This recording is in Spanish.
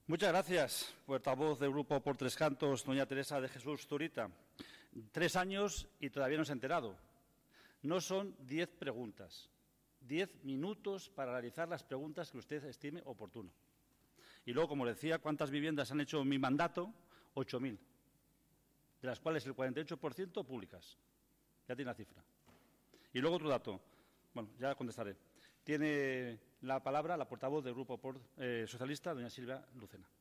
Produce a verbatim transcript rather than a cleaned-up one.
Muchas gracias, portavoz del Grupo Por Tres Cantos, doña Teresa de Jesús Zurita. Tres años y todavía no se ha enterado. No son diez preguntas, diez minutos para realizar las preguntas que usted estime oportuno. Y luego, como decía, ¿cuántas viviendas han hecho en mi mandato? ocho mil, de las cuales el cuarenta y ocho por ciento públicas. Ya tiene la cifra. Y luego otro dato. Bueno, ya contestaré. Tiene la palabra la portavoz del Grupo por, eh, Socialista, doña Silvia Lucena.